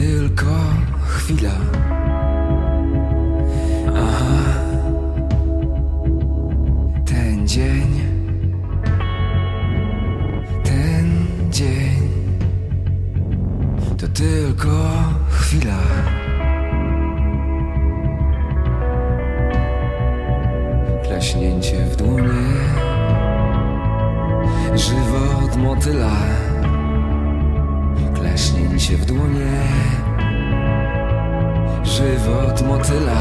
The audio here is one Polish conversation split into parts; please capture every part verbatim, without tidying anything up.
tylko chwila. Aha, ten dzień, ten dzień to tylko chwila. Klaśnięcie w dłonie, żywot motyla. Klaśnięcie w dłonie, żywot motyla.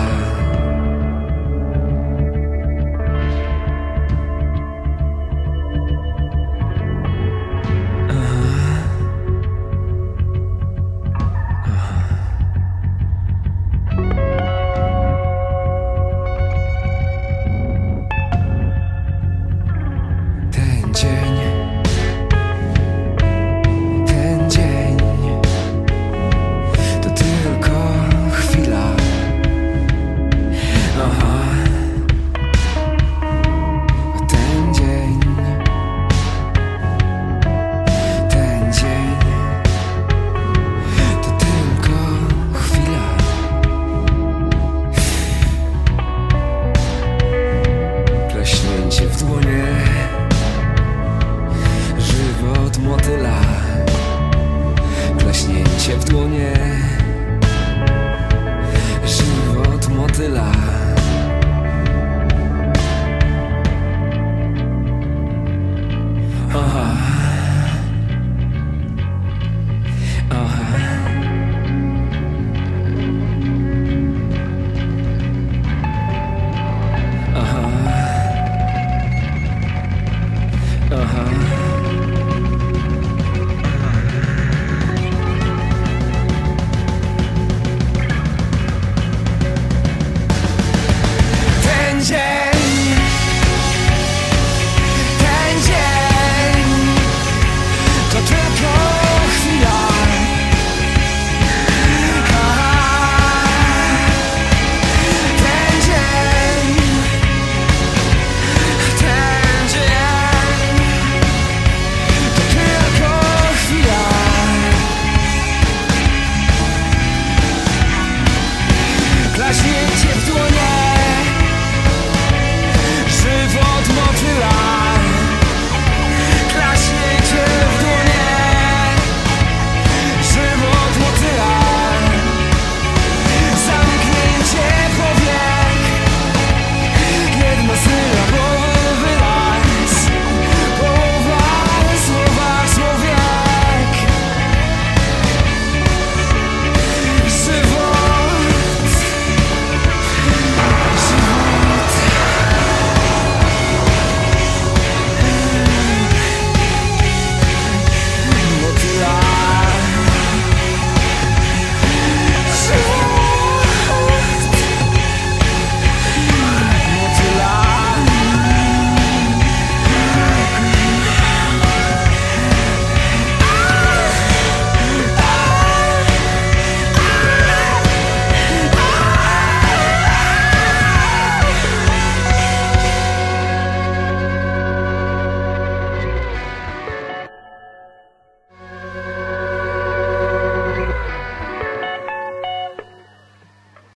Ten dzień, ten dzień to tylko chwila. Aha, ten dzień, ten dzień to tylko chwila. Klaśnięcie w dłonie, żywot motyla. Klaśnięcie w dłonie, żywot motyla.